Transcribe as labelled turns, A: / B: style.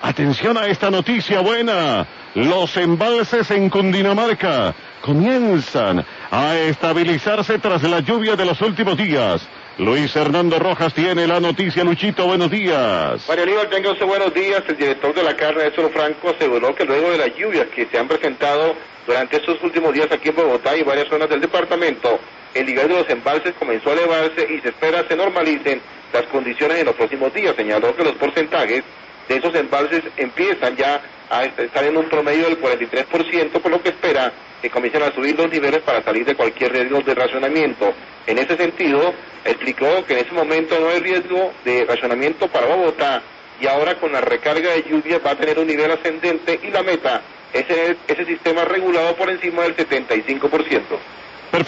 A: Atención a esta noticia buena. Los embalses en Cundinamarca comienzan a estabilizarse tras la lluvia de los últimos días. Luis Hernando Rojas tiene la noticia. Luchito, buenos días.
B: Mario Aníbal, tenga usted buenos días. El director de la carne, Néstor Franco, aseguró que luego de las lluvias que se han presentado durante estos últimos días aquí en Bogotá y varias zonas del departamento, el nivel de los embalses comenzó a elevarse y se espera se normalicen las condiciones en los próximos días. Señaló que los porcentajes de esos embalses empiezan ya a estar en un promedio del 43%, por lo que espera que comiencen a subir los niveles para salir de cualquier riesgo de racionamiento. En ese sentido, explicó que en ese momento no hay riesgo de racionamiento para Bogotá y ahora con la recarga de lluvias va a tener un nivel ascendente y la meta es ese sistema regulado por encima del 75%.